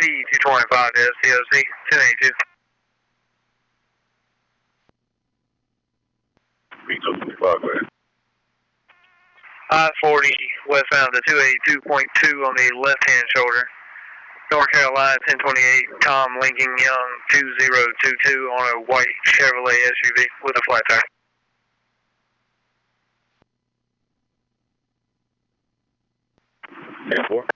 P225 to SCOC, 1082. P225, go ahead. I-40 westbound to 282.2 on the left-hand shoulder. North Carolina 1028, Tom Lincoln Young 2022 on a white Chevrolet SUV with a flat tire. And 4.